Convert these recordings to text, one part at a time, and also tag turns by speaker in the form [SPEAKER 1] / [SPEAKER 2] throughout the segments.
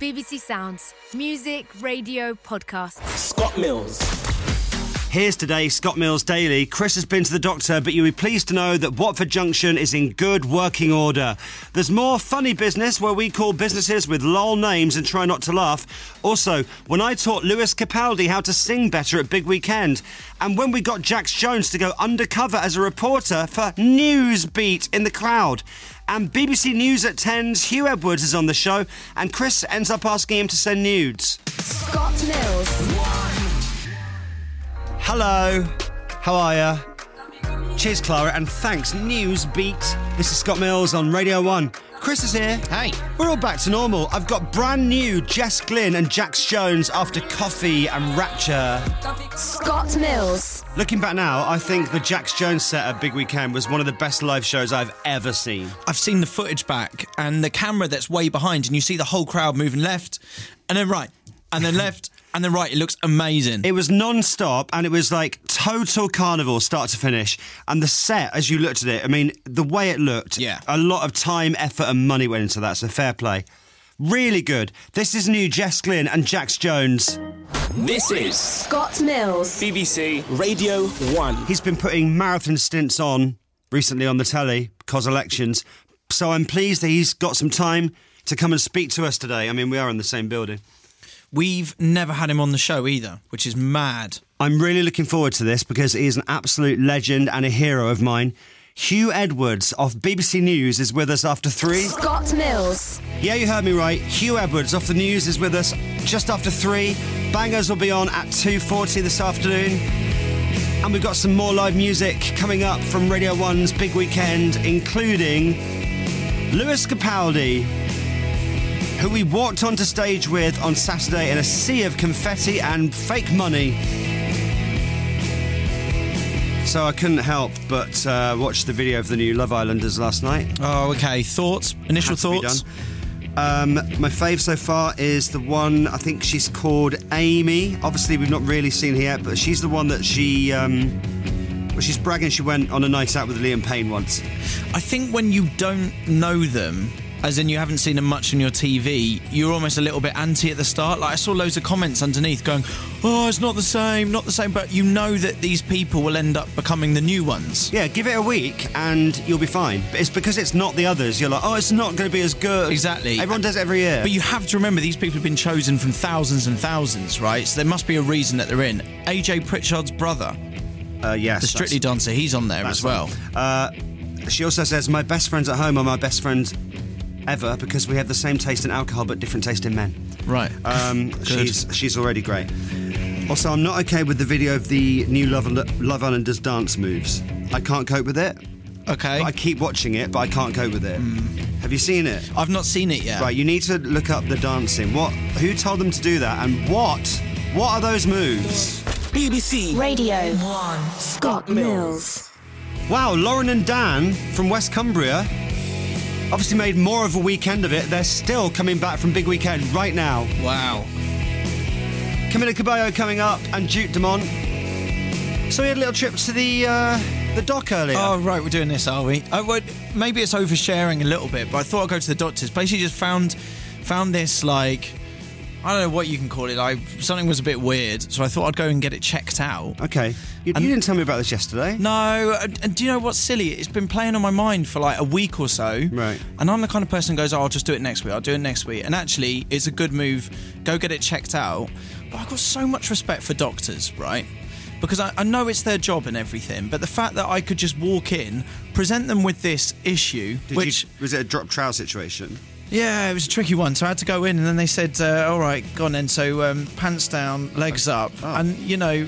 [SPEAKER 1] BBC Sounds. Music, radio, podcast.
[SPEAKER 2] Scott Mills.
[SPEAKER 3] Here's today's Scott Mills Daily. Chris has been to the doctor, but you'll be pleased to know that Watford Junction is in good working order. There's more funny business where we call businesses with lol names and try not to laugh. Also, when I taught Lewis Capaldi how to sing better at Big Weekend. And when we got Jax Jones to go undercover as a reporter for Newsbeat in the crowd. And BBC News at 10's Hugh Edwards is on the show, and Chris ends up asking him to send nudes.
[SPEAKER 1] Scott Mills.
[SPEAKER 3] Hello, how are ya? Cheers, Clara, and thanks, Newsbeat. This is Scott Mills on Radio 1. Chris is here.
[SPEAKER 2] Hey.
[SPEAKER 3] We're all back to normal. I've got brand new Jess Glynn and Jax Jones after Coffee and Rapture.
[SPEAKER 1] Scott Mills.
[SPEAKER 3] Looking back now, I think the Jax Jones set at Big Weekend was one of the best live shows I've ever seen.
[SPEAKER 4] I've seen the footage back and the camera that's way behind, and you see the whole crowd moving left and then right and then left and then right. It looks amazing.
[SPEAKER 3] It was non-stop, and it was like total carnival start to finish. And the set, as you looked at it, I mean, the way it looked,
[SPEAKER 4] Yeah.
[SPEAKER 3] a lot of time, effort and money went into that, so fair play. Really good. This is new Jess Glynn and Jax Jones.
[SPEAKER 2] This is
[SPEAKER 1] Scott Mills.
[SPEAKER 2] BBC Radio 1.
[SPEAKER 3] He's been putting marathon stints on recently on the telly because elections, so I'm pleased that he's got some time to come and speak to us today. I mean, we are in the same building.
[SPEAKER 4] We've never had him on the show either, which is mad.
[SPEAKER 3] I'm really looking forward to this because he is an absolute legend and a hero of mine. Hugh Edwards of BBC News is with us after 3.
[SPEAKER 1] Scott Mills.
[SPEAKER 3] Yeah, you heard me right. Hugh Edwards off the news is with us just after 3. Bangers will be on at 2:40 this afternoon. And we've got some more live music coming up from Radio 1's Big Weekend, including Lewis Capaldi, who we walked onto stage with on Saturday in a sea of confetti and fake money. So I couldn't help but watch the video of the new Love Islanders last night.
[SPEAKER 4] Oh, okay. Thoughts? Initial
[SPEAKER 3] Had to be
[SPEAKER 4] thoughts?
[SPEAKER 3] done. My fave so far is the one, I think she's called Amy. Obviously, we've not really seen her yet, but she's the one that she's bragging she went on a night out with Liam Payne once.
[SPEAKER 4] I think when you don't know them, as in you haven't seen them much on your TV, you're almost a little bit anti at the start. Like, I saw loads of comments underneath going, oh, it's not the same, but you know that these people will end up becoming the new ones.
[SPEAKER 3] Yeah, give it a week and you'll be fine. But it's because it's not the others. You're like, oh, it's not going to be as good.
[SPEAKER 4] Exactly.
[SPEAKER 3] Everyone does it every year.
[SPEAKER 4] But you have to remember, these people have been chosen from thousands and thousands, right? So there must be a reason that they're in. AJ Pritchard's brother,
[SPEAKER 3] yes.
[SPEAKER 4] the Strictly dancer, he's on there as well.
[SPEAKER 3] She also says, my best friends at home are my best friends ever because we have the same taste in alcohol but different taste in men.
[SPEAKER 4] Right.
[SPEAKER 3] She's already great. Also, I'm not okay with the video of the new Love Islanders dance moves. I can't cope with it.
[SPEAKER 4] Okay.
[SPEAKER 3] I keep watching it, but I can't cope with it. Have you seen it?
[SPEAKER 4] I've not seen it yet.
[SPEAKER 3] Right, you need to look up the dancing. Who told them to do that? And what are those moves?
[SPEAKER 2] BBC
[SPEAKER 1] Radio 1. Scott Mills.
[SPEAKER 3] Wow, Lauren and Dan from West Cumbria obviously made more of a weekend of it. They're still coming back from Big Weekend right now.
[SPEAKER 4] Wow.
[SPEAKER 3] Camila Cabello coming up and Duke Dumont. So we had a little trip to the dock earlier.
[SPEAKER 4] Oh, right, we're doing this, are we? Maybe it's oversharing a little bit, but I thought I'd go to the doctor's. Basically just found this, like, I don't know what you can call it, like, something was a bit weird, so I thought I'd go and get it checked out.
[SPEAKER 3] Okay. You didn't tell me about this yesterday.
[SPEAKER 4] No, and do you know what's silly? It's been playing on my mind for like a week or so.
[SPEAKER 3] Right.
[SPEAKER 4] And I'm the kind of person who goes, oh, I'll just do it next week, I'll do it next week. And actually, it's a good move. Go get it checked out. But I've got so much respect for doctors, right? Because I know it's their job and everything, but the fact that I could just walk in, present them with this issue,
[SPEAKER 3] Was it a drop trowel situation?
[SPEAKER 4] Yeah, it was a tricky one. So I had to go in, and then they said, all right, go on then. So pants down, legs up.
[SPEAKER 3] Oh.
[SPEAKER 4] And, you know,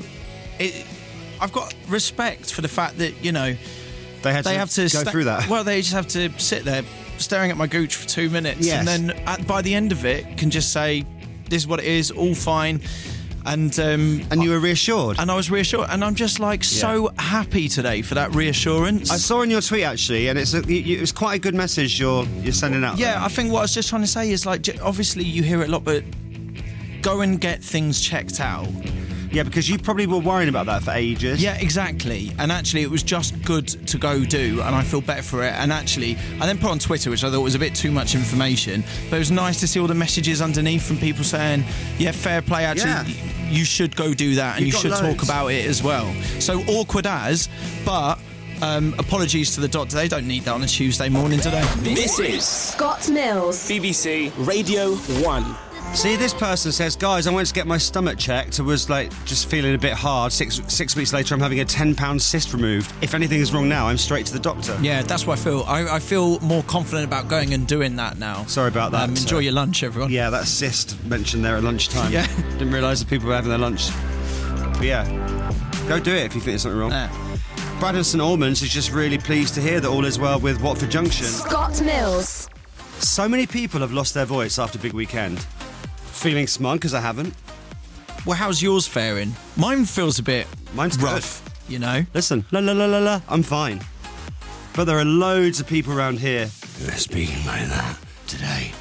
[SPEAKER 4] I've got respect for the fact that, you know,
[SPEAKER 3] They have to go through that.
[SPEAKER 4] Well, they just have to sit there staring at my gooch for 2 minutes.
[SPEAKER 3] Yes.
[SPEAKER 4] And then by the end of it, can just say, this is what it is, all fine. And
[SPEAKER 3] you were reassured?
[SPEAKER 4] And I was reassured. And I'm just like so happy today for that reassurance.
[SPEAKER 3] I saw in your tweet, actually, and it was quite a good message you're sending out.
[SPEAKER 4] Yeah, I think what I was just trying to say is, like, obviously you hear it a lot, but go and get things checked out.
[SPEAKER 3] Yeah, because you probably were worrying about that for ages.
[SPEAKER 4] Yeah, exactly. And actually, it was just good to go do, and I feel better for it. And actually, I then put on Twitter, which I thought was a bit too much information, but it was nice to see all the messages underneath from people saying, yeah, fair play, actually, you should go do that, and you should talk about it as well. So awkward as, but apologies to the doctor. They don't need that on a Tuesday morning today.
[SPEAKER 2] This is
[SPEAKER 1] Scott Mills.
[SPEAKER 2] BBC Radio 1.
[SPEAKER 3] See, this person says, guys, I went to get my stomach checked. I was just feeling a bit hard. Six weeks later, I'm having a 10-pound cyst removed. If anything is wrong now, I'm straight to the doctor.
[SPEAKER 4] Yeah, that's what I feel. I feel more confident about going and doing that now.
[SPEAKER 3] Sorry about that.
[SPEAKER 4] Enjoy your lunch, everyone.
[SPEAKER 3] Yeah, that cyst mentioned there at lunchtime.
[SPEAKER 4] Yeah.
[SPEAKER 3] Didn't realise that people were having their lunch. But yeah, go do it if you think there's something wrong. Brad in St Albans is just really pleased to hear that all is well with Watford Junction.
[SPEAKER 1] Scott Mills.
[SPEAKER 3] So many people have lost their voice after Big Weekend. Feeling smug because I haven't.
[SPEAKER 4] Well, how's yours faring? Mine feels a bit rough, you know?
[SPEAKER 3] Listen, la, I'm fine. But there are loads of people around here who are speaking like that today.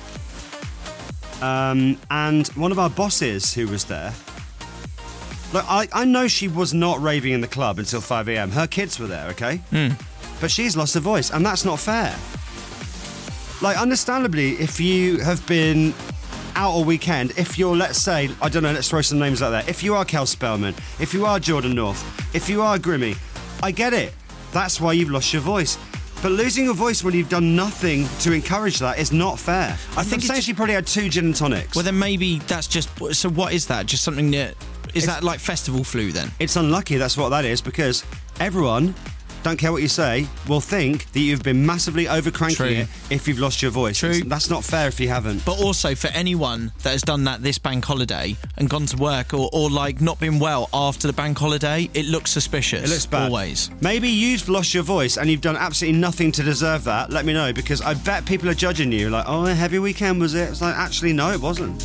[SPEAKER 3] And one of our bosses who was there, look, I know she was not raving in the club until 5 a.m. Her kids were there, okay? But she's lost her voice, and that's not fair. Like, understandably, if you have been out all weekend, if you're, let's say, I don't know, let's throw some names out there. If you are Kel Spellman, if you are Jordan North, if you are Grimmy, I get it. That's why you've lost your voice. But losing your voice when you've done nothing to encourage that is not fair. I think she probably had 2 gin and tonics.
[SPEAKER 4] Well, then maybe that's just... So what is that? Just something that... Is that like festival flu then?
[SPEAKER 3] It's unlucky, that's what that is, because everyone, don't care what you say, will think that you've been massively over-cranking it if you've lost your voice.
[SPEAKER 4] True.
[SPEAKER 3] That's not fair if you haven't.
[SPEAKER 4] But also, for anyone that has done that this bank holiday and gone to work or like not been well after the bank holiday, it looks suspicious.
[SPEAKER 3] It looks bad.
[SPEAKER 4] Always.
[SPEAKER 3] Maybe you've lost your voice and you've done absolutely nothing to deserve that. Let me know, because I bet people are judging you like, oh, a heavy weekend was it? It's like, actually, no, it wasn't.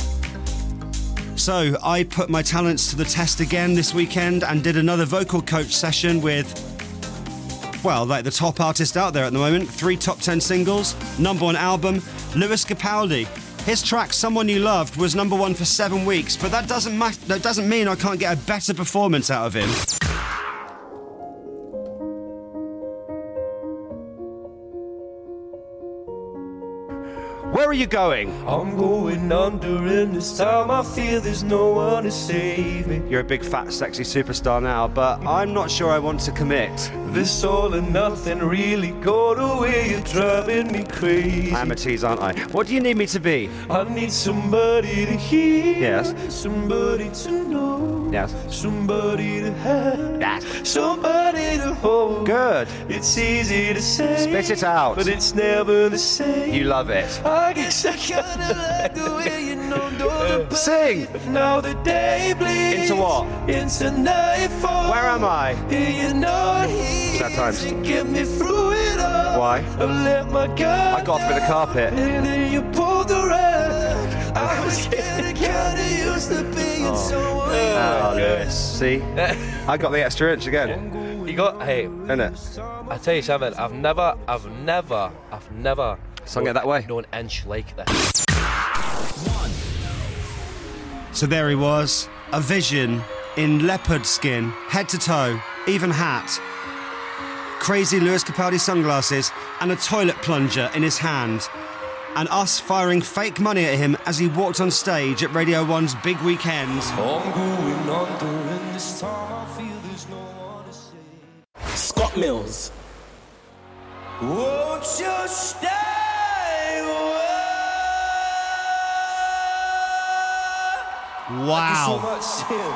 [SPEAKER 3] So I put my talents to the test again this weekend and did another vocal coach session with, well, like the top artist out there at the moment. 3 top 10 singles, #1 album, Lewis Capaldi. His track "Someone You Loved" was #1 for 7 weeks, but that doesn't mean I can't get a better performance out of him. Where are you going?
[SPEAKER 5] I'm going under, and this time I feel there's no one to save me.
[SPEAKER 3] You're a big, fat, sexy superstar now, but I'm not sure I want to commit.
[SPEAKER 5] This all and nothing really got away, you're driving me crazy.
[SPEAKER 3] I am a tease, aren't I? What do you need me to be?
[SPEAKER 5] I need somebody to hear.
[SPEAKER 3] Yes.
[SPEAKER 5] Somebody to know.
[SPEAKER 3] Yes.
[SPEAKER 5] Somebody to have.
[SPEAKER 3] Yes.
[SPEAKER 5] Somebody to hold.
[SPEAKER 3] Good.
[SPEAKER 5] It's easy to say.
[SPEAKER 3] Spit it out.
[SPEAKER 5] But it's never the same.
[SPEAKER 3] You love it.
[SPEAKER 5] I guess I kinda like the way you know the
[SPEAKER 3] Sing!
[SPEAKER 5] Now the day bleeds
[SPEAKER 3] Into what?
[SPEAKER 5] Into nightfall.
[SPEAKER 3] Where am I?
[SPEAKER 5] Here you're not here.
[SPEAKER 3] Sad times.
[SPEAKER 5] To get me through it all.
[SPEAKER 3] Why?
[SPEAKER 5] I let my guard
[SPEAKER 3] I got off with the carpet.
[SPEAKER 5] and then you pulled the rug. I was getting kinda used to being someone.
[SPEAKER 3] Oh, Lewis. See? I got the extra inch again.
[SPEAKER 6] You got, hey,
[SPEAKER 3] Innit?
[SPEAKER 6] I tell you something, I've never
[SPEAKER 3] Sung it that way.
[SPEAKER 6] known an inch like this.
[SPEAKER 3] So there he was, a vision in leopard skin, head to toe, even hat, crazy Lewis Capaldi sunglasses, and a toilet plunger in his hand, and us firing fake money at him as he walked on stage at Radio 1's Big Weekend.
[SPEAKER 5] I'm going under, and this time I feel there's no one to save.
[SPEAKER 2] Scott Mills.
[SPEAKER 5] Won't you stay away?
[SPEAKER 3] Wow.
[SPEAKER 5] So much sin.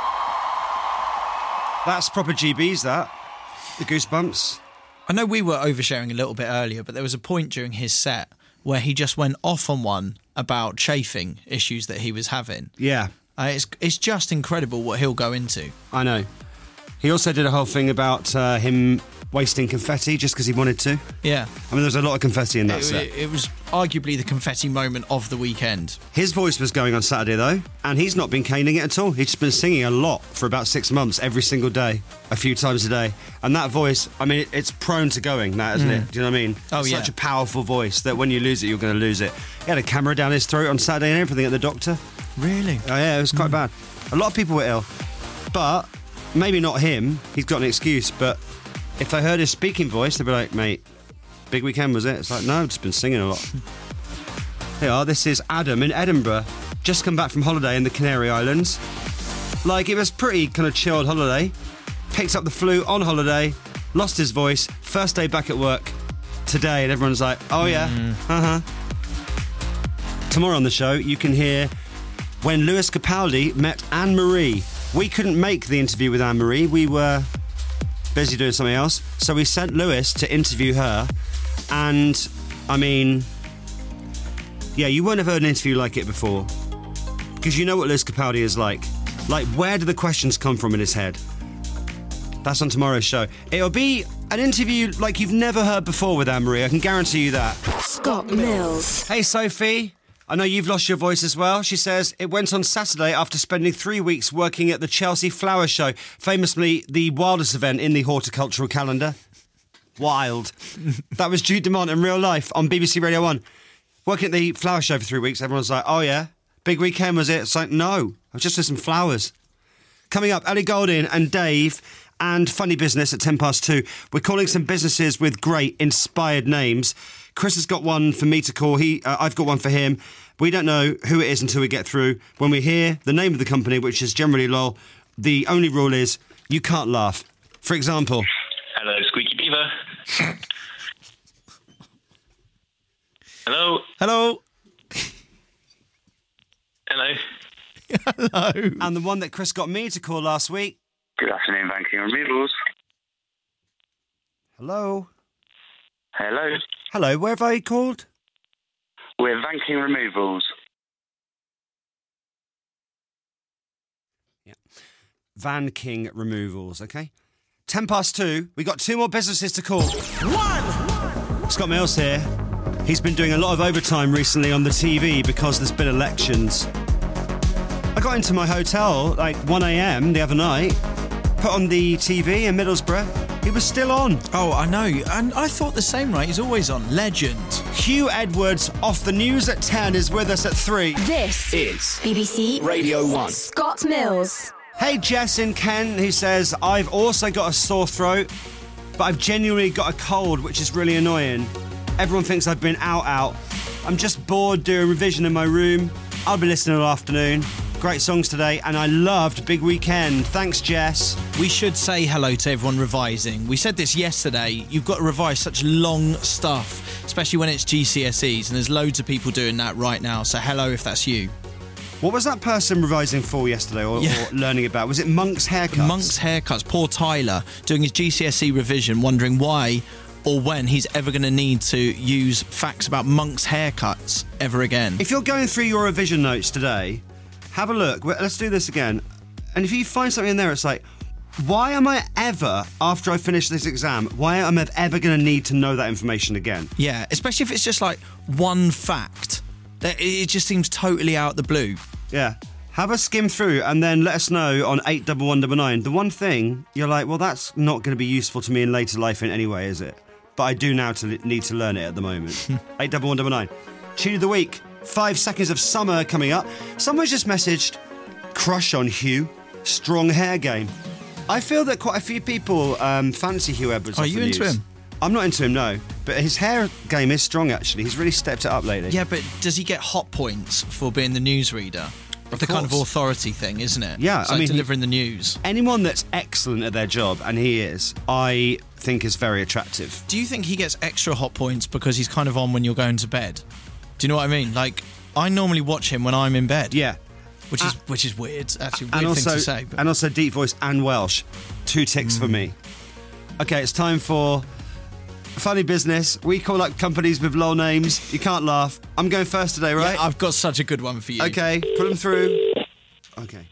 [SPEAKER 3] That's proper GBs, that. The goosebumps.
[SPEAKER 4] I know we were oversharing a little bit earlier, but there was a point during his set where he just went off on one about chafing issues that he was having.
[SPEAKER 3] Yeah,
[SPEAKER 4] It's just incredible what he'll go into.
[SPEAKER 3] I know. He also did a whole thing about him wasting confetti just because he wanted to.
[SPEAKER 4] Yeah.
[SPEAKER 3] I mean, there's a lot of confetti in that set.
[SPEAKER 4] It was arguably the confetti moment of the weekend.
[SPEAKER 3] His voice was going on Saturday, though, and he's not been caning it at all. He's just been singing a lot for about 6 months, every single day, a few times a day. And that voice, I mean, it's prone to going, that, isn't it? Do you know what I mean?
[SPEAKER 4] Oh,
[SPEAKER 3] it's
[SPEAKER 4] yeah.
[SPEAKER 3] such a powerful voice that when you lose it, you're going to lose it. He had a camera down his throat on Saturday and everything at the doctor.
[SPEAKER 4] Really?
[SPEAKER 3] Oh, yeah, it was quite bad. A lot of people were ill. But maybe not him. He's got an excuse. But if they heard his speaking voice, they'd be like, mate, big weekend, was it? It's like, no, I've just been singing a lot. Here you are. This is Adam in Edinburgh. Just come back from holiday in the Canary Islands. Like, it was pretty kind of chilled holiday. Picked up the flu on holiday. Lost his voice. First day back at work today. And everyone's like, oh, yeah. Tomorrow on the show, you can hear when Lewis Capaldi met Anne-Marie. We couldn't make the interview with Anne-Marie. We were busy doing something else. So we sent Lewis to interview her. And, I mean, yeah, you won't have heard an interview like it before. Because you know what Lewis Capaldi is like. Like, where do the questions come from in his head? That's on tomorrow's show. It'll be an interview like you've never heard before with Anne-Marie. I can guarantee you that.
[SPEAKER 1] Scott Mills.
[SPEAKER 3] Hey, Sophie. I know you've lost your voice as well. She says it went on Saturday after spending 3 weeks working at the Chelsea Flower Show, famously the wildest event in the horticultural calendar. Wild. That was Jude Dumont in real life on BBC Radio 1. Working at the flower show for 3 weeks, everyone's like, oh yeah, big weekend was it? It's like, no, I was just with some flowers. Coming up, Ellie Goulding and Dave and Funny Business at 2:10. We're calling some businesses with great, inspired names. Chris has got one for me to call. I've got one for him. We don't know who it is until we get through. When we hear the name of the company, which is generally LOL, the only rule is you can't laugh. For example...
[SPEAKER 7] Hello, Squeaky Beaver. Hello.
[SPEAKER 4] Hello.
[SPEAKER 7] Hello.
[SPEAKER 4] Hello.
[SPEAKER 3] And the one that Chris got me to call last week.
[SPEAKER 8] Good afternoon, Banking Removals.
[SPEAKER 3] Hello.
[SPEAKER 8] Hello.
[SPEAKER 3] Hello, where have I called?
[SPEAKER 8] We're Banking Removals.
[SPEAKER 3] Yeah. Van King Removals, okay? 2:10. We got two more businesses to call. Scott Mills here. He's been doing a lot of overtime recently on the TV because there's been elections. I got into my hotel like 1 a.m. the other night, put on the TV in Middlesbrough. He was still on.
[SPEAKER 4] Oh, I know. And I thought the same, right? He's always on. Legend.
[SPEAKER 3] Hugh Edwards off the news at 10 is with us at 3.
[SPEAKER 1] This
[SPEAKER 2] Is
[SPEAKER 1] BBC
[SPEAKER 2] Radio 1.
[SPEAKER 1] Scott Mills.
[SPEAKER 3] Hey, Jess in Kent, who says, I've also got a sore throat, but I've genuinely got a cold, which is really annoying. Everyone thinks I've been out. I'm just bored doing revision in my room. I'll be listening all afternoon. Great songs today, and I loved Big Weekend. Thanks, Jess.
[SPEAKER 4] We should say hello to everyone revising. We said this yesterday. You've got to revise such long stuff, especially when it's GCSEs, and there's loads of people doing that right now. So hello if that's you.
[SPEAKER 3] What was that person revising for yesterday or learning about? Was it Monk's haircuts?
[SPEAKER 4] Monk's haircuts. Poor Tyler doing his GCSE revision, wondering why or when he's ever going to need to use facts about Monk's haircuts ever again.
[SPEAKER 3] If you're going through your revision notes today, have a look. Let's do this again. And if you find something in there, it's like, why am I ever, after I finish this exam, why am I ever going to need to know that information again?
[SPEAKER 4] Yeah, especially if it's just like one fact. It just seems totally out of the blue.
[SPEAKER 3] Yeah. Have a skim through and then let us know on 81199. The one thing, you're like, well, that's not going to be useful to me in later life in any way, is it? But I do now need to learn it at the moment. 81199. Tune of the week. 5 seconds of summer coming up. Someone's just messaged, crush on Hugh. Strong hair game. I feel that quite a few people fancy Hugh Edwards.
[SPEAKER 4] Are you into him?
[SPEAKER 3] I'm not into him, no. But his hair game is strong, actually. He's really stepped it up lately.
[SPEAKER 4] Yeah, but does he get hot points for being the newsreader? The kind of authority thing, isn't it?
[SPEAKER 3] Yeah,
[SPEAKER 4] it's like delivering the news.
[SPEAKER 3] Anyone that's excellent at their job, and he is, I think is very attractive.
[SPEAKER 4] Do you think he gets extra hot points because he's kind of on when you're going to bed? Do you know what I mean? Like, I normally watch him when I'm in bed.
[SPEAKER 3] Yeah.
[SPEAKER 4] Which is weird. Actually, weird thing to say. But...
[SPEAKER 3] And also deep voice and Welsh. 2 ticks for me. Okay, it's time for Funny Business. We call up companies with lol names. You can't laugh. I'm going first today, right?
[SPEAKER 4] Yeah, I've got such a good one for you.
[SPEAKER 3] Okay, put them through. Okay.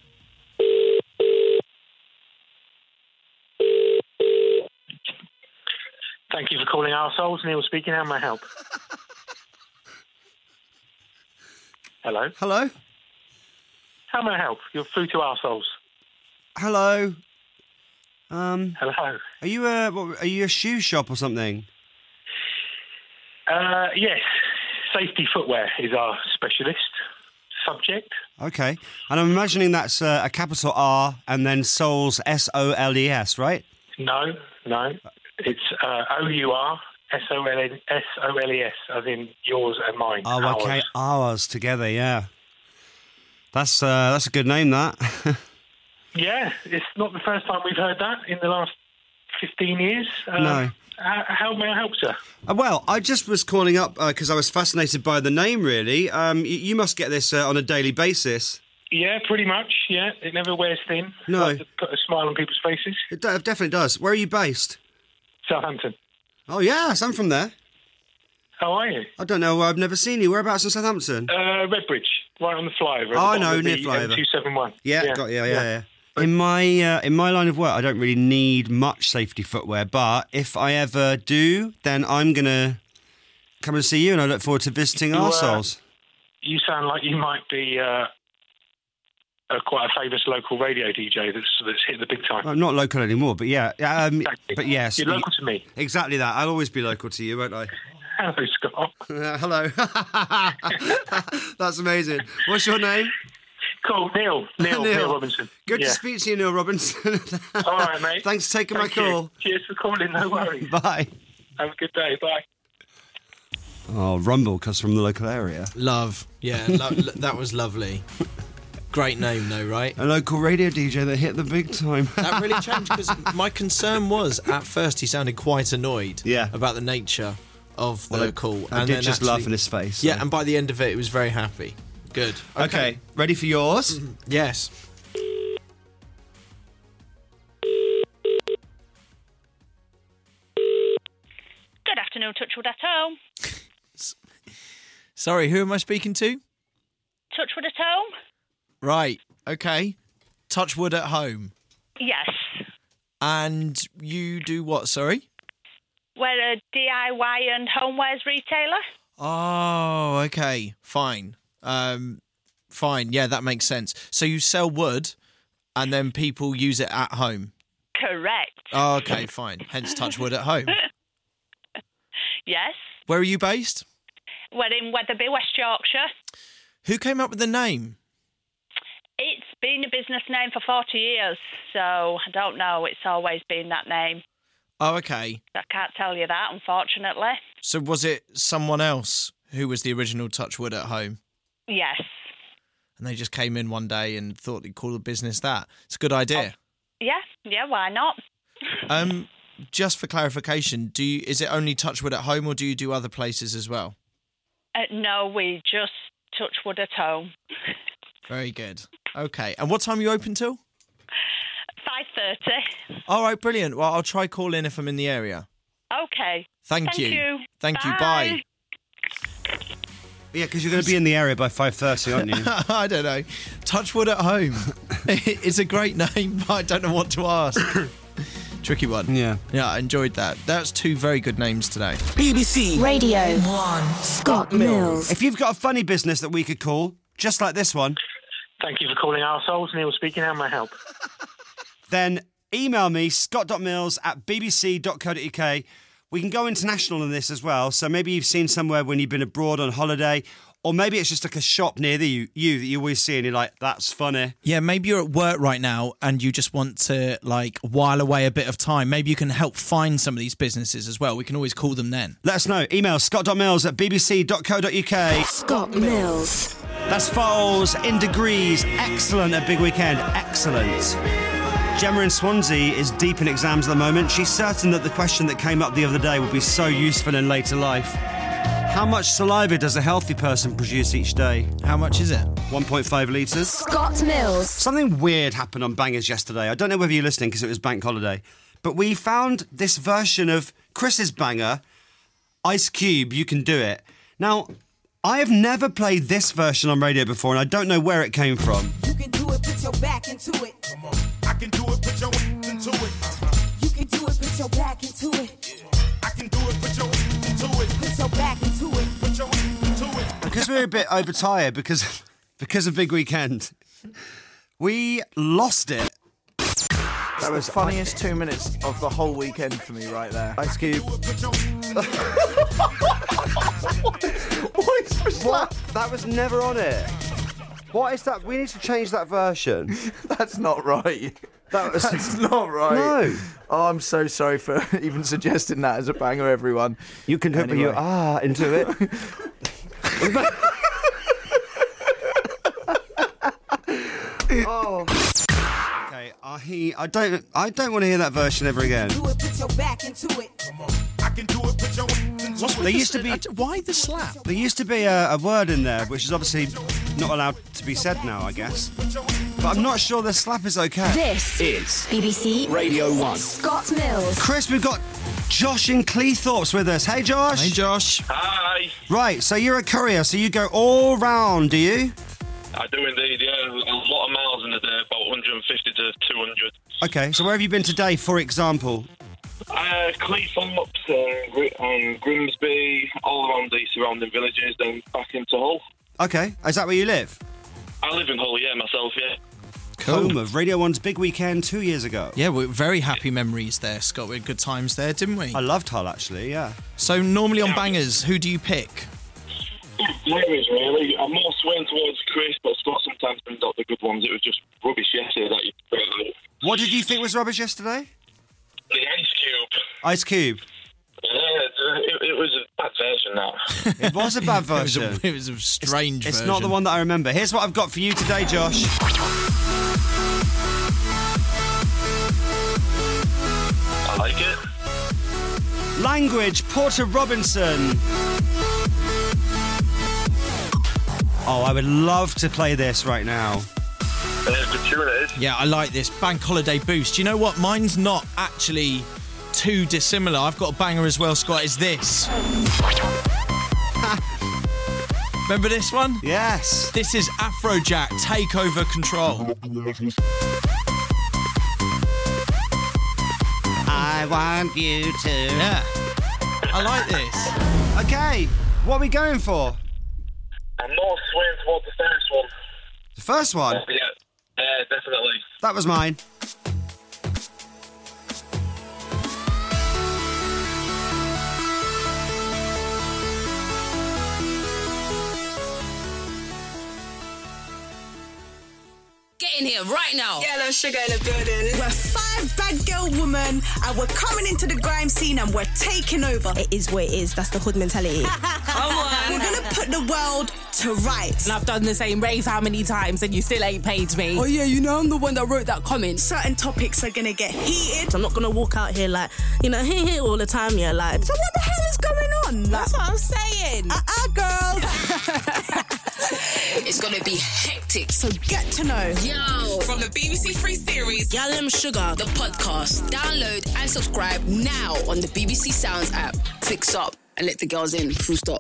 [SPEAKER 9] Thank you for calling Arseholes. Neil speaking. How may I help? Hello?
[SPEAKER 3] Hello?
[SPEAKER 9] How may I help? You're through to Arseholes.
[SPEAKER 3] Hello?
[SPEAKER 9] Hello?
[SPEAKER 3] Are you a shoe shop or something?
[SPEAKER 9] Yes. Safety footwear is our specialist. subject.
[SPEAKER 3] Okay. And I'm imagining that's a capital R and then Souls, S-O-L-E-S, right?
[SPEAKER 9] No. It's O-U-R, S-O-L-E-S, as in yours and mine.
[SPEAKER 3] Oh, okay. Ours together, yeah. That's a good name, that.
[SPEAKER 9] Yeah, it's not the first time we've heard that in the last 15 years.
[SPEAKER 3] No.
[SPEAKER 9] How may I help, sir?
[SPEAKER 3] Well, I just was calling up because I was fascinated by the name, really. You must get this on a daily basis.
[SPEAKER 9] Yeah, pretty much, yeah. It never wears thin.
[SPEAKER 3] No.
[SPEAKER 9] Like to put a smile on people's faces.
[SPEAKER 3] It definitely does. Where are you based?
[SPEAKER 9] Southampton.
[SPEAKER 3] Oh, yes, I'm from there.
[SPEAKER 9] How are you?
[SPEAKER 3] I don't know. I've never seen you. Whereabouts in Southampton?
[SPEAKER 9] Redbridge, right on the flyover.
[SPEAKER 3] Oh, I know, near flyover.
[SPEAKER 9] 271.
[SPEAKER 3] Yeah, got you, yeah. In my line of work, I don't really need much safety footwear, but if I ever do, then I'm going to come and see you, and I look forward to visiting Arseholes.
[SPEAKER 9] You sound like you might be quite a famous local radio DJ that's hit the big time.
[SPEAKER 3] I'm not local anymore, but yeah.
[SPEAKER 9] Exactly.
[SPEAKER 3] But yes.
[SPEAKER 9] You're local to me.
[SPEAKER 3] Exactly that. I'll always be local to you, won't I?
[SPEAKER 9] Hello, Scott.
[SPEAKER 3] Hello. That's amazing. What's your name?
[SPEAKER 9] Cool, Neil Robinson.
[SPEAKER 3] Good to speak to you, Neil Robinson.
[SPEAKER 9] All right, mate.
[SPEAKER 3] Thanks for taking my call.
[SPEAKER 9] Cheers for calling, no worries.
[SPEAKER 3] Bye.
[SPEAKER 9] Have a good day, bye.
[SPEAKER 3] Oh, Rumble comes from the local area.
[SPEAKER 4] Love. Yeah, that was lovely. Great name, though, right?
[SPEAKER 3] A local radio DJ that hit the big time.
[SPEAKER 4] That really changed, because my concern was, at first, he sounded quite annoyed about the nature of the call.
[SPEAKER 3] I did just laugh in his face.
[SPEAKER 4] Yeah, and by the end of it, he was very happy. Good.
[SPEAKER 3] Okay, ready for yours?
[SPEAKER 4] Yes.
[SPEAKER 10] Good afternoon, Touchwood at Home.
[SPEAKER 4] Sorry, who am I speaking to?
[SPEAKER 10] Touchwood at Home?
[SPEAKER 4] Right, okay. Touchwood at Home.
[SPEAKER 10] Yes.
[SPEAKER 4] And you do what, sorry?
[SPEAKER 10] We're a DIY and homewares retailer.
[SPEAKER 4] Oh, okay. Fine. Fine. Yeah, that makes sense. So you sell wood and then people use it at home?
[SPEAKER 10] Correct.
[SPEAKER 4] Oh, okay, fine. Hence Touchwood at Home.
[SPEAKER 10] Yes.
[SPEAKER 4] Where are you based?
[SPEAKER 10] We're in Wetherby, West Yorkshire.
[SPEAKER 4] Who came up with the name?
[SPEAKER 10] It's been a business name for 40 years, so I don't know. It's always been that name.
[SPEAKER 4] Oh, okay.
[SPEAKER 10] I can't tell you that, unfortunately.
[SPEAKER 4] So was it someone else who was the original Touchwood at Home?
[SPEAKER 10] Yes.
[SPEAKER 4] And they just came in one day and thought they'd call the business that. It's a good idea.
[SPEAKER 10] Yeah, why not?
[SPEAKER 4] Just for clarification, is it only Touchwood at Home or do you do other places as well?
[SPEAKER 10] No, we just Touchwood at Home.
[SPEAKER 4] Very good. Okay. And what time are you open till?
[SPEAKER 10] 5:30.
[SPEAKER 4] All right, brilliant. Well, I'll try call in if I'm in the area.
[SPEAKER 10] Okay.
[SPEAKER 4] Thank you.
[SPEAKER 10] Thank
[SPEAKER 4] you. Bye.
[SPEAKER 3] Yeah, because you're going to be in the area by 5:30, aren't you?
[SPEAKER 4] I don't know. Touchwood at Home. It's a great name, but I don't know what to ask. Tricky one.
[SPEAKER 3] Yeah.
[SPEAKER 4] Yeah, I enjoyed that. That's two very good names today.
[SPEAKER 2] BBC
[SPEAKER 1] Radio 1. Scott Mills.
[SPEAKER 3] If you've got a funny business that we could call, just like this one,
[SPEAKER 9] Thank you for calling Arseholes. Neil speaking. How may I help?
[SPEAKER 3] then email me, scott.mills@bbc.co.uk. We can go international in this as well. So maybe you've seen somewhere when you've been abroad on holiday, or maybe it's just like a shop near you that you always see and you're like, that's funny.
[SPEAKER 4] Yeah, maybe you're at work right now and you just want to while away a bit of time. Maybe you can help find some of these businesses as well. We can always call them then.
[SPEAKER 3] Let us know. Email scott.mills@bbc.co.uk.
[SPEAKER 1] Scott Mills.
[SPEAKER 3] That's Foles in degrees. Excellent at Big Weekend. Excellent. Gemma in Swansea is deep in exams at the moment. She's certain that the question that came up the other day will be so useful in later life. How much saliva does a healthy person produce each day?
[SPEAKER 4] How much is it?
[SPEAKER 3] 1.5 litres.
[SPEAKER 1] Scott Mills.
[SPEAKER 3] Something weird happened on Bangers yesterday. I don't know whether you're listening because it was bank holiday, but we found this version of Chris's banger, Ice Cube, You Can Do It. Now, I have never played this version on radio before, and I don't know where it came from.
[SPEAKER 11] You can do it, put your back into it. Come on. I can do it, put your into it. You can do it, put your back into it. I can do it, put your into it. Put your back into it. Put your into it.
[SPEAKER 3] Because we're a bit overtired because of Big Weekend, we lost it.
[SPEAKER 12] That was the funniest 2 minutes of the whole weekend for me right there.
[SPEAKER 3] Ice Cube.
[SPEAKER 12] What? That was never on it.
[SPEAKER 3] What is that? We need to change that version.
[SPEAKER 12] That's not right.
[SPEAKER 3] That's
[SPEAKER 12] not right.
[SPEAKER 3] No.
[SPEAKER 12] Oh, I'm so sorry for even suggesting that as a banger, everyone.
[SPEAKER 3] You can put your into it. Oh. Okay, I don't want to hear that version ever again.
[SPEAKER 11] Do it, put your back into it.
[SPEAKER 5] I can do it, put your
[SPEAKER 3] There used to be.
[SPEAKER 4] Why the slap?
[SPEAKER 3] There used to be a word in there which is obviously not allowed to be said now, I guess. But I'm not sure the slap is okay.
[SPEAKER 1] This
[SPEAKER 2] is
[SPEAKER 1] BBC
[SPEAKER 2] Radio 1.
[SPEAKER 1] Scott Mills.
[SPEAKER 3] Chris, we've got Josh in Cleethorpes with us. Hey, Josh.
[SPEAKER 4] Hey, Josh.
[SPEAKER 7] Hi.
[SPEAKER 3] Right, so you're a courier, so you go all round, do you?
[SPEAKER 7] I do indeed, yeah. A lot of miles in a day, about 150 to 200.
[SPEAKER 3] Okay, so where have you been today, for example?
[SPEAKER 7] Cleethorpes and Grimsby, all around the surrounding villages, then back into Hull.
[SPEAKER 3] Okay, is that where you live?
[SPEAKER 7] I live in Hull, yeah, myself, yeah.
[SPEAKER 3] Home of Radio 1's big weekend 2 years ago.
[SPEAKER 4] Yeah, we're very happy memories there, Scott. We had good times there, didn't we?
[SPEAKER 3] I loved Hull, actually, yeah.
[SPEAKER 4] So normally on bangers, who do you pick?
[SPEAKER 7] Varies, really. I'm more swaying towards Chris, but Scott sometimes brings out the good ones. It was just rubbish yesterday that you put out.
[SPEAKER 3] What did you think was rubbish yesterday?
[SPEAKER 7] The Ice Cube.
[SPEAKER 3] Ice Cube.
[SPEAKER 7] Yeah, it was a bad version, that.
[SPEAKER 3] It was a bad version.
[SPEAKER 4] It was a strange version.
[SPEAKER 3] It's not the one that I remember. Here's what I've got for you today, Josh.
[SPEAKER 7] I like it.
[SPEAKER 3] Language, Porter Robinson. Oh, I would love to play this right now.
[SPEAKER 7] Good tune it is.
[SPEAKER 4] Yeah, I like this. Bank Holiday Boost. You know what? Mine's not actually too dissimilar. I've got a banger as well, Scott. Is this. Remember this one?
[SPEAKER 3] Yes.
[SPEAKER 4] This is Afrojack, Take Over Control.
[SPEAKER 3] I want you to.
[SPEAKER 4] Yeah. I like this.
[SPEAKER 3] Okay, what are we going for?
[SPEAKER 7] I'm more swaying towards the first one.
[SPEAKER 3] The first one?
[SPEAKER 7] Yeah, definitely.
[SPEAKER 3] That was mine.
[SPEAKER 13] Get in here right now.
[SPEAKER 14] Yellow Sugar in the building.
[SPEAKER 15] We're 5 bad girl women and we're coming into the grime scene and we're taking over.
[SPEAKER 16] It is what it is. That's the hood mentality.
[SPEAKER 15] Come on. We're going to put the world to rights.
[SPEAKER 16] And I've done the same rave how many times and you still ain't paid me.
[SPEAKER 14] Oh yeah, you know I'm the one that wrote that comment.
[SPEAKER 15] Certain topics are going to get heated.
[SPEAKER 16] I'm not going to walk out here like, you know, all the time. Yeah, like,
[SPEAKER 15] so what the hell is going on?
[SPEAKER 16] That's what I'm saying.
[SPEAKER 15] Girls.
[SPEAKER 13] It's gonna be hectic.
[SPEAKER 15] So get to know.
[SPEAKER 13] Yo, from the BBC Free series, Yalem Sugar, the podcast. Download and subscribe now on the BBC Sounds app. Fix up and let the girls in. Full stop.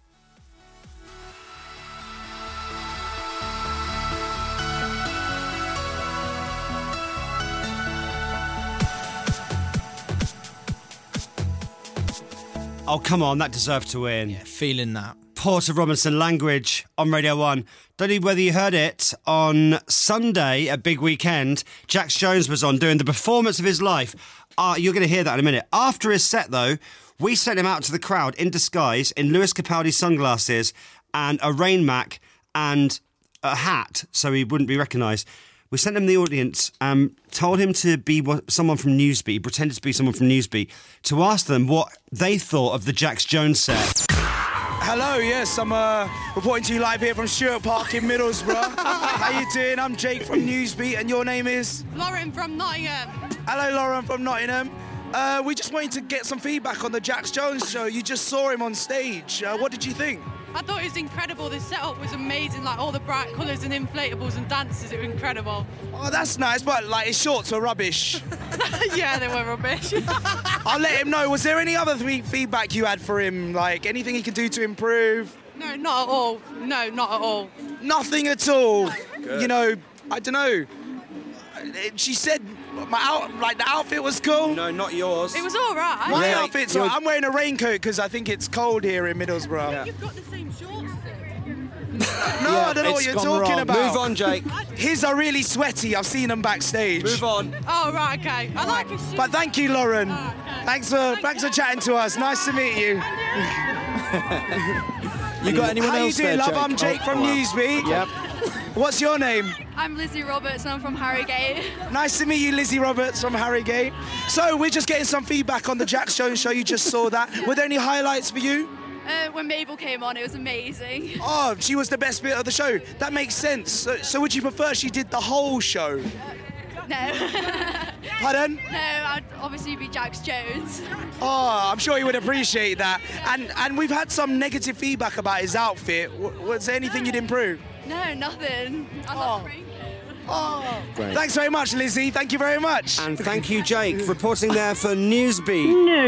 [SPEAKER 3] Oh, come on, that deserved to win.
[SPEAKER 4] Yeah, feeling that.
[SPEAKER 3] Porter Robinson, Language on Radio 1. Don't know whether you heard it, on Sunday, a big weekend, Jax Jones was on doing the performance of his life. You're going to hear that in a minute. After his set, though, we sent him out to the crowd in disguise in Lewis Capaldi sunglasses and a rain mac and a hat so he wouldn't be recognised. We sent him the audience, told him to be someone from Newsbeat, pretended to be someone from Newsbeat, to ask them what they thought of the Jax Jones set.
[SPEAKER 17] Hello, yes, I'm reporting to you live here from Stuart Park in Middlesbrough. How you doing? I'm Jake from Newsbeat, and your name is?
[SPEAKER 18] Lauren from Nottingham.
[SPEAKER 17] Hello, Lauren from Nottingham. We just wanted to get some feedback on the Jax Jones show. You just saw him on stage. What did you think?
[SPEAKER 18] I thought it was incredible. The setup was amazing, like all the bright colours and inflatables and dances, it was incredible.
[SPEAKER 17] Oh, that's nice, but like his shorts were rubbish.
[SPEAKER 18] Yeah, they were rubbish.
[SPEAKER 17] I'll let him know. Was there any other feedback you had for him? Like anything he could do to improve?
[SPEAKER 18] No, not at all. No, not at all.
[SPEAKER 17] Nothing at all. Good. You know, I don't know. She said the outfit was cool.
[SPEAKER 3] No, not yours.
[SPEAKER 18] It was all right.
[SPEAKER 17] My outfit's all right. I'm wearing a raincoat because I think it's cold here in Middlesbrough.
[SPEAKER 18] Yeah. You've got the same shorts as
[SPEAKER 17] No, I don't know what you're talking about.
[SPEAKER 3] Move on, Jake.
[SPEAKER 17] His are really sweaty. I've seen them backstage.
[SPEAKER 3] Move on.
[SPEAKER 18] Oh, right, okay. I like his shoes.
[SPEAKER 17] But thank you, Lauren. Thanks for chatting to us. Nice to meet you.
[SPEAKER 4] You got anyone
[SPEAKER 17] How
[SPEAKER 4] else
[SPEAKER 17] you doing,
[SPEAKER 4] there,
[SPEAKER 17] love?
[SPEAKER 4] Jake?
[SPEAKER 17] I'm Jake from Newsbeat.
[SPEAKER 4] Yep.
[SPEAKER 17] What's your name?
[SPEAKER 18] I'm Lizzie Roberts and I'm from Harrogate.
[SPEAKER 17] Nice to meet you, Lizzie Roberts from Harrogate. So we're just getting some feedback on the Jax Jones show. You just saw that. Were there any highlights for you?
[SPEAKER 18] When Mabel came on, it was amazing.
[SPEAKER 17] Oh, she was the best bit of the show. That makes sense. So would you prefer she did the whole show?
[SPEAKER 18] No.
[SPEAKER 17] Pardon?
[SPEAKER 18] No, I'd obviously be Jax Jones.
[SPEAKER 17] Oh, I'm sure he would appreciate that. And we've had some negative feedback about his outfit. Was there anything you'd improve?
[SPEAKER 18] No, nothing. I love Frank.
[SPEAKER 17] Oh,
[SPEAKER 3] Great.
[SPEAKER 17] Thanks very much, Lizzie. Thank you very much.
[SPEAKER 3] And thank you, Jake, reporting there for Newsbeat.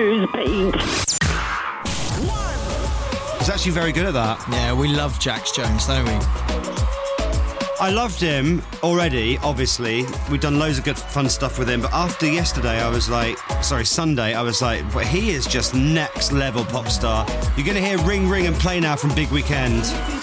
[SPEAKER 3] He's actually very good at that.
[SPEAKER 4] Yeah, we love Jax Jones, don't we?
[SPEAKER 3] I loved him already, obviously. We've done loads of good fun stuff with him, but after yesterday, Sunday, I was like, but he is just next level pop star. You're going to hear Ring Ring and Play Now from Big Weekend.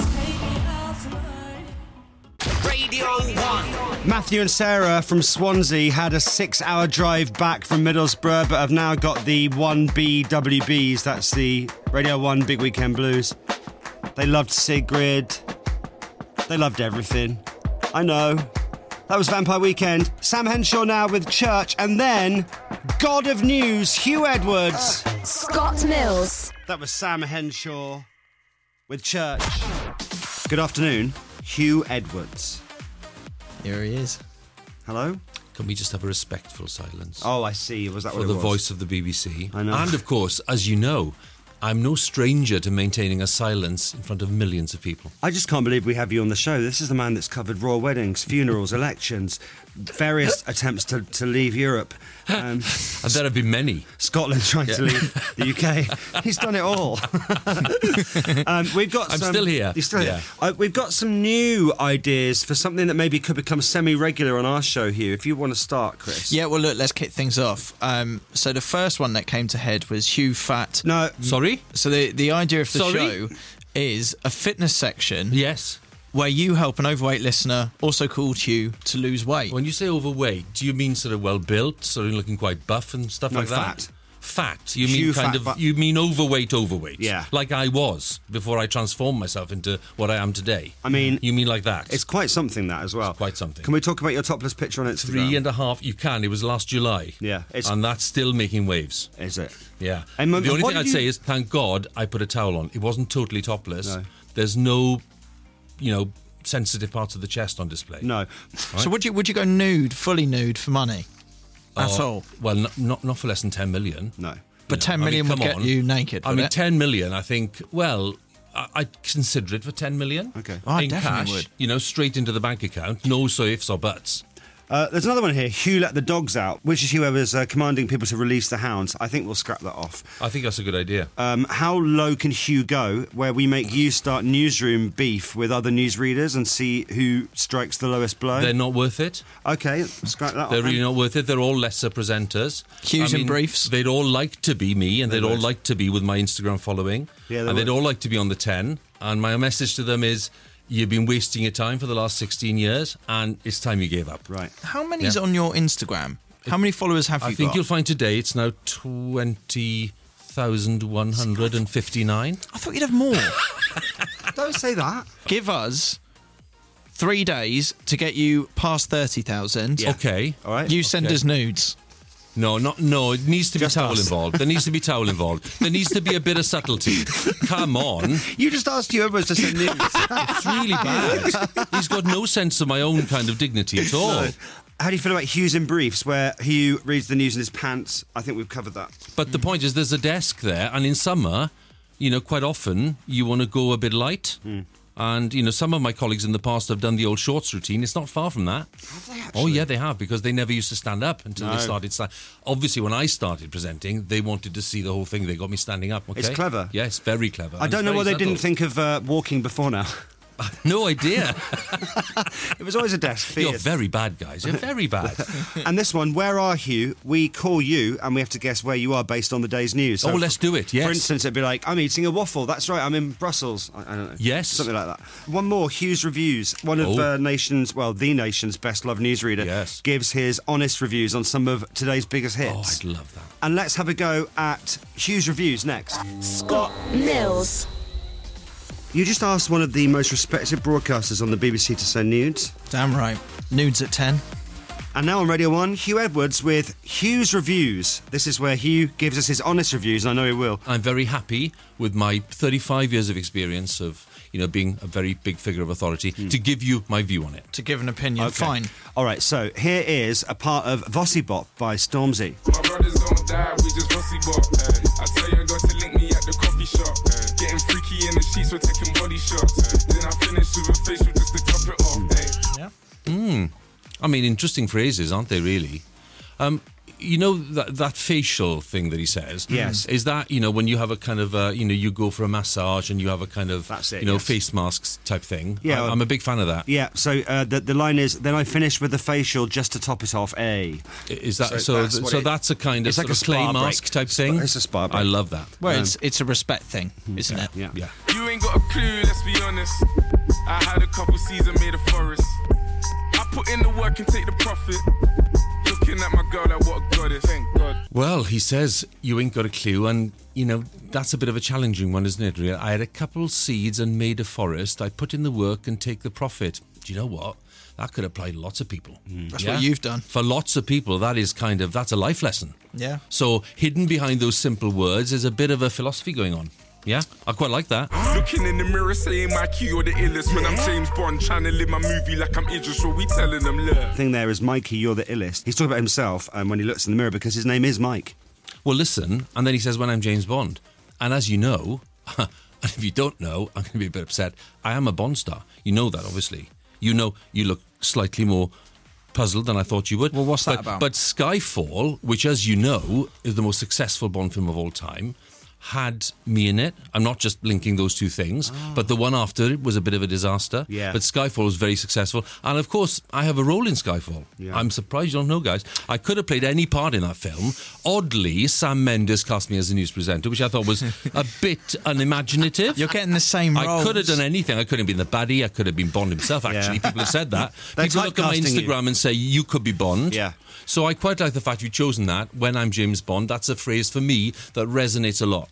[SPEAKER 2] Radio 1.
[SPEAKER 3] Matthew and Sarah from Swansea had a 6-hour drive back from Middlesbrough, but have now got the 1BWBs. That's the Radio 1 Big Weekend Blues. They loved Sigrid. They loved everything. I know. That was Vampire Weekend. Sam Henshaw now with Church, and then God of News, Hugh Edwards.
[SPEAKER 1] Scott Mills.
[SPEAKER 3] That was Sam Henshaw with Church. Good afternoon, Hugh Edwards.
[SPEAKER 4] Here he is.
[SPEAKER 3] Hello?
[SPEAKER 19] Can we just have a respectful silence?
[SPEAKER 3] Oh, I see. Was that
[SPEAKER 19] for
[SPEAKER 3] what it
[SPEAKER 19] the
[SPEAKER 3] was?
[SPEAKER 19] voice of the BBC?
[SPEAKER 3] I know.
[SPEAKER 19] And of course, as you know, I'm no stranger to maintaining a silence in front of millions of people.
[SPEAKER 3] I just can't believe we have you on the show. This is the man that's covered royal weddings, funerals, elections, various attempts to leave Europe.
[SPEAKER 19] And there have been many.
[SPEAKER 3] Scotland trying to leave the UK. He's done it all.
[SPEAKER 19] I'm still here.
[SPEAKER 3] You're still here. We've got some new ideas for something that maybe could become semi-regular on our show, Hugh. If you want to start, Chris.
[SPEAKER 4] Yeah, well, look, let's kick things off. So the first one that came to head was Hugh Fat.
[SPEAKER 3] No.
[SPEAKER 19] Sorry?
[SPEAKER 4] So the idea of the show is a fitness section.
[SPEAKER 19] Yes.
[SPEAKER 4] Where you help an overweight listener, also called Hugh, to lose weight.
[SPEAKER 19] When you say overweight, do you mean sort of well-built, sort of looking quite buff and stuff like that? Fat. You mean you mean overweight.
[SPEAKER 3] Yeah.
[SPEAKER 19] Like I was before I transformed myself into what I am today.
[SPEAKER 3] I mean...
[SPEAKER 19] You mean like that?
[SPEAKER 3] It's quite something, that, as well.
[SPEAKER 19] It's quite something.
[SPEAKER 3] Can we talk about your topless picture on Instagram?
[SPEAKER 19] 3.5, you can. It was last July.
[SPEAKER 3] Yeah.
[SPEAKER 19] And that's still making waves.
[SPEAKER 3] Is it?
[SPEAKER 19] Yeah.
[SPEAKER 3] And
[SPEAKER 19] the only thing I'd say is, thank God I put a towel on. It wasn't totally topless.
[SPEAKER 3] No.
[SPEAKER 19] There's no, sensitive parts of the chest on display.
[SPEAKER 3] No.
[SPEAKER 19] Right?
[SPEAKER 4] So would you go nude, fully nude, for money? At all?
[SPEAKER 19] Well, not for less than 10 million.
[SPEAKER 3] No.
[SPEAKER 4] But 10 million would get you naked,
[SPEAKER 19] I mean, 10 million, I think, well, I'd consider it for 10 million.
[SPEAKER 3] Okay.
[SPEAKER 4] Oh, I
[SPEAKER 19] in
[SPEAKER 4] definitely
[SPEAKER 19] cash,
[SPEAKER 4] would.
[SPEAKER 19] Straight into the bank account. No ifs or buts.
[SPEAKER 3] There's another one here, Hugh let the dogs out, which is whoever's commanding people to release the hounds. I think we'll scrap that off.
[SPEAKER 19] I think that's a good idea.
[SPEAKER 3] How low can Hugh go, where we make you start newsroom beef with other newsreaders and see who strikes the lowest blow?
[SPEAKER 19] They're not worth it.
[SPEAKER 3] Okay, scrap that off.
[SPEAKER 19] They're really not worth it. They're all lesser presenters.
[SPEAKER 4] Hugh's in briefs.
[SPEAKER 19] They'd all like to be me, and they'd all like to be with my Instagram following.
[SPEAKER 3] Yeah,
[SPEAKER 19] and they'd all like to be on the 10. And my message to them is, you've been wasting your time for the last 16 years, and it's time you gave up.
[SPEAKER 3] Right.
[SPEAKER 4] How many's on your Instagram? How many followers have you got?
[SPEAKER 19] I think you'll find today it's now 20,159.
[SPEAKER 4] I thought you'd have more.
[SPEAKER 3] Don't say that.
[SPEAKER 4] Give us 3 days to get you past 30,000.
[SPEAKER 19] Yeah. Okay.
[SPEAKER 3] All right.
[SPEAKER 4] You send us nudes.
[SPEAKER 19] No, it needs to be towel involved. There needs to be towel involved. There needs to be a bit of subtlety. Come on.
[SPEAKER 3] You just asked Hugh Edwards to send news.
[SPEAKER 19] It's really bad. He's got no sense of my own kind of dignity at all.
[SPEAKER 3] No. How do you feel about Hugh's in briefs, where Hugh reads the news in his pants? I think we've covered that.
[SPEAKER 19] But the point is, there's a desk there, and in summer, quite often, you want to go a bit light. And, some of my colleagues in the past have done the old shorts routine. It's not far from that.
[SPEAKER 3] Have they actually?
[SPEAKER 19] Oh, yeah, they have, because they never used to stand up until they started. Obviously, when I started presenting, they wanted to see the whole thing. They got me standing up. Okay?
[SPEAKER 3] It's clever.
[SPEAKER 19] Yes, very clever.
[SPEAKER 3] I don't know why they didn't think of walking before now.
[SPEAKER 19] No idea.
[SPEAKER 3] It was always a desk. Feared.
[SPEAKER 19] You're very bad, guys. You're very bad.
[SPEAKER 3] And this one, Where Are Hugh? We call you and we have to guess where you are based on the day's news. So
[SPEAKER 19] let's do it, yes.
[SPEAKER 3] For instance, it'd be like, I'm eating a waffle. That's right, I'm in Brussels. I don't know.
[SPEAKER 19] Yes.
[SPEAKER 3] Something like that. One more, Hugh's Reviews. One of the nation's best-loved newsreader gives his honest reviews on some of today's biggest hits.
[SPEAKER 19] Oh, I'd love that.
[SPEAKER 3] And let's have a go at Hugh's Reviews next.
[SPEAKER 1] Scott Mills.
[SPEAKER 3] You just asked one of the most respected broadcasters on the BBC to send nudes.
[SPEAKER 4] Damn right. Nudes at 10.
[SPEAKER 3] And now on Radio 1, Hugh Edwards with Hugh's Reviews. This is where Hugh gives us his honest reviews, and I know he will.
[SPEAKER 19] I'm very happy with my 35 years of experience of, being a very big figure of authority to give you my view on it.
[SPEAKER 4] To give an opinion,
[SPEAKER 3] Okay.
[SPEAKER 4] fine.
[SPEAKER 3] All right, so here is a part of Vossi Bop by Stormzy.
[SPEAKER 20] My brothers don't die, we just Vossi Bop. I tell you, I got to link me at the coffee shop. Getting freaky in the sheets, we're taking body shots. Then I finish with a facial just to top it off.
[SPEAKER 4] Yeah.
[SPEAKER 19] I mean, interesting phrases, aren't they, really? That facial thing that he says?
[SPEAKER 3] Yes.
[SPEAKER 19] Is that, when you have a kind of, you go for a massage and you have a kind of,
[SPEAKER 3] That's it,
[SPEAKER 19] face masks type thing?
[SPEAKER 3] Yeah.
[SPEAKER 19] I'm a big fan of that.
[SPEAKER 3] Yeah, so the line is, then I finish with the facial just to top it off,
[SPEAKER 19] Is that so? That's a kind of
[SPEAKER 3] it's like
[SPEAKER 19] sort
[SPEAKER 3] a
[SPEAKER 19] of clay
[SPEAKER 3] spa
[SPEAKER 19] mask
[SPEAKER 3] break.
[SPEAKER 19] type thing.
[SPEAKER 3] It's a spa break.
[SPEAKER 19] I love that.
[SPEAKER 4] Well, it's a respect thing, isn't it?
[SPEAKER 3] Yeah.
[SPEAKER 20] You ain't got a clue, let's be honest. I had a couple seasons made a forest. I put in the work and take the profit. Looking at my girl like what a goddess. Thank God.
[SPEAKER 19] Well, he says you ain't got a clue, and that's a bit of a challenging one, isn't it? Really? I had a couple seeds and made a forest. I put in the work and take the profit. Do you know what? That could apply to lots of people.
[SPEAKER 4] That's what you've done.
[SPEAKER 19] For lots of people, that's a life lesson.
[SPEAKER 4] Yeah.
[SPEAKER 19] So hidden behind those simple words is a bit of a philosophy going on. Yeah, I quite like that.
[SPEAKER 20] Looking in the mirror saying my Q, you're the illest. When I'm James Bond trying to live my movie like I'm Idris, what we telling them, look.
[SPEAKER 3] The thing there is, Mikey, you're the illest. He's talking about himself when he looks in the mirror because his name is Mike.
[SPEAKER 19] Well, listen, and then he says, when I'm James Bond. And as you know, and if you don't know, I'm going to be a bit upset, I am a Bond star. You know that, obviously. You look slightly more puzzled than I thought you would.
[SPEAKER 4] Well, what's that about?
[SPEAKER 19] But Skyfall, which, as you know, is the most successful Bond film of all time, had me in it. I'm not just linking those two things, but the one after it was a bit of a disaster.
[SPEAKER 3] Yeah.
[SPEAKER 19] But Skyfall was very successful. And of course, I have a role in Skyfall.
[SPEAKER 3] Yeah.
[SPEAKER 19] I'm surprised you don't know, guys. I could have played any part in that film. Oddly, Sam Mendes cast me as a news presenter, which I thought was a bit unimaginative.
[SPEAKER 4] You're getting the same roles.
[SPEAKER 19] I could have done anything. I could have been the baddie. I could have been Bond himself, actually.
[SPEAKER 3] Yeah.
[SPEAKER 19] People have said that.
[SPEAKER 3] They're
[SPEAKER 19] People look at my
[SPEAKER 3] typecasting
[SPEAKER 19] Instagram and say, you could be Bond.
[SPEAKER 3] Yeah.
[SPEAKER 19] So I quite like the fact you've chosen that. When I'm James Bond, that's a phrase for me that resonates a lot.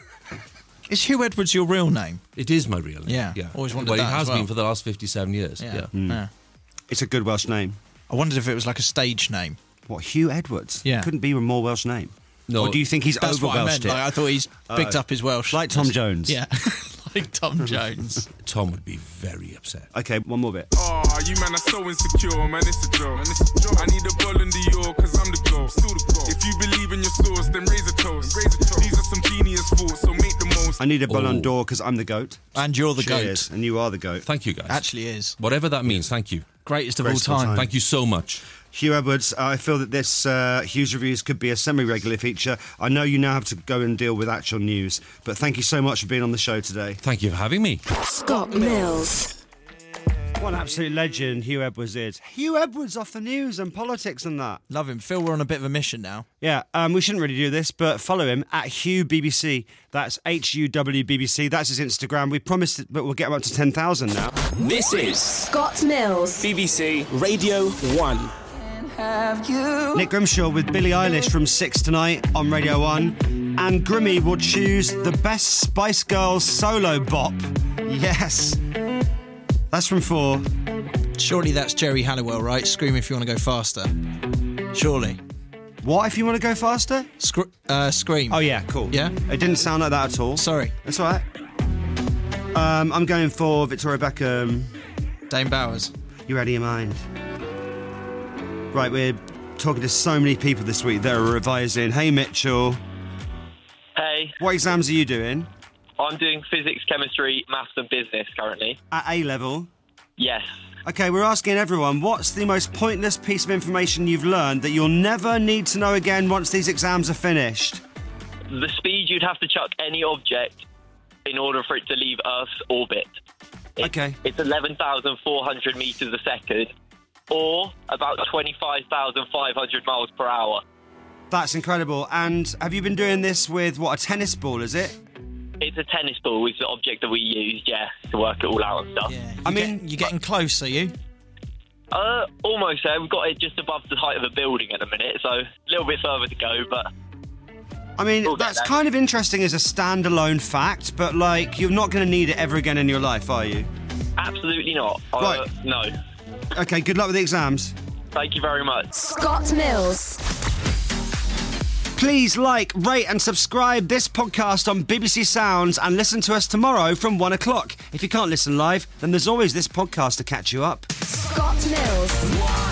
[SPEAKER 4] Is Hugh Edwards your real name?
[SPEAKER 19] It is my real name.
[SPEAKER 4] Yeah. Always wondered
[SPEAKER 19] Well,
[SPEAKER 4] that
[SPEAKER 19] it has
[SPEAKER 4] as well.
[SPEAKER 19] been for the last 57 years. Yeah.
[SPEAKER 4] Yeah.
[SPEAKER 3] It's a good Welsh name.
[SPEAKER 4] I wondered if it was like a stage name.
[SPEAKER 3] What, Hugh Edwards?
[SPEAKER 4] Yeah.
[SPEAKER 3] Couldn't be a more Welsh name.
[SPEAKER 19] No.
[SPEAKER 3] Or do you think he's
[SPEAKER 4] That's
[SPEAKER 3] over
[SPEAKER 4] what I
[SPEAKER 3] Welshed
[SPEAKER 4] meant. Like, I thought he's picked up his Welsh.
[SPEAKER 3] Like Tom Jones.
[SPEAKER 4] Yeah. Like Tom Jones.
[SPEAKER 19] Tom would be very upset.
[SPEAKER 3] Okay, one more bit.
[SPEAKER 20] Oh, you man are so insecure, man, it's a joke. I need a ball in the York, cause I'm the GOAT. Still the GOAT. If you believe in your source, then raise a toast. These are some genius thoughts, so make the most.
[SPEAKER 3] I need a Ballon d'Or because I'm the GOAT.
[SPEAKER 4] And you're the
[SPEAKER 3] Cheers.
[SPEAKER 4] GOAT.
[SPEAKER 3] And you are the GOAT.
[SPEAKER 19] Thank you, guys.
[SPEAKER 4] Actually is.
[SPEAKER 19] Whatever that means, thank you.
[SPEAKER 4] Greatest of
[SPEAKER 3] Greatest
[SPEAKER 4] all
[SPEAKER 3] of all
[SPEAKER 4] time.
[SPEAKER 3] time.
[SPEAKER 19] Thank you so much.
[SPEAKER 3] Hugh Edwards, I feel that this Hugh's Reviews could be a semi-regular feature. I know you now have to go and deal with actual news, but thank you so much for being on the show today.
[SPEAKER 19] Thank you for having me.
[SPEAKER 11] Scott Mills.
[SPEAKER 3] What an absolute legend Hugh Edwards is. Hugh Edwards off the news and politics and that.
[SPEAKER 4] Love him. Phil, we're on a bit of a mission now.
[SPEAKER 3] Yeah, we shouldn't really do this, but follow him at Hugh BBC. That's HUW BBC. That's his Instagram. We promised it, but we'll get him up to 10,000 now.
[SPEAKER 2] This is
[SPEAKER 11] Scott Mills.
[SPEAKER 2] BBC Radio 1.
[SPEAKER 3] Nick Grimshaw with Billie Eilish from 6 tonight on Radio 1. And Grimmy will choose the best Spice Girls solo bop. Yes. That's from 4.
[SPEAKER 4] Surely that's Jerry Halliwell, right? Scream if you want to go faster. Surely.
[SPEAKER 3] What if you want to go faster?
[SPEAKER 4] Scream.
[SPEAKER 3] Oh, yeah, cool.
[SPEAKER 4] Yeah?
[SPEAKER 3] It didn't sound like that at all.
[SPEAKER 4] Sorry.
[SPEAKER 3] That's all right. I'm going for Victoria Beckham.
[SPEAKER 4] Dame Bowers.
[SPEAKER 3] You out of your mind? Right, we're talking to so many people this week that are revising. Hey, Mitchell.
[SPEAKER 21] Hey,
[SPEAKER 3] What exams are you doing?
[SPEAKER 21] I'm doing physics, chemistry, maths and business currently.
[SPEAKER 3] At A level?
[SPEAKER 21] Yes.
[SPEAKER 3] Okay, we're asking everyone, what's the most pointless piece of information you've learned that you'll never need to know again once these exams are finished?
[SPEAKER 21] The speed you'd have to chuck any object in order for it to leave Earth's orbit.
[SPEAKER 3] Okay.
[SPEAKER 21] It's 11,400 metres a second, or about 25,500 miles per hour.
[SPEAKER 3] That's incredible. And have you been doing this with, what, a tennis ball, is it?
[SPEAKER 21] It's a tennis ball is the object that we used, yeah, to work it all out and stuff.
[SPEAKER 4] Yeah. You're getting close, are you?
[SPEAKER 21] Almost there. We've got it just above the height of a building at the minute, so a little bit further to go, but
[SPEAKER 3] I mean,
[SPEAKER 21] We'll get
[SPEAKER 3] that's
[SPEAKER 21] there.
[SPEAKER 3] kind of interesting as a standalone fact, but, like, you're not going to need it ever again in your life, are you?
[SPEAKER 21] Absolutely not.
[SPEAKER 3] Right.
[SPEAKER 21] No.
[SPEAKER 3] Okay, good luck with the exams.
[SPEAKER 21] Thank you very much.
[SPEAKER 1] Scott Mills.
[SPEAKER 3] Please like, rate and subscribe this podcast on BBC Sounds and listen to us tomorrow from 1 o'clock. If you can't listen live, then there's always this podcast to catch you up.
[SPEAKER 1] Scott Mills.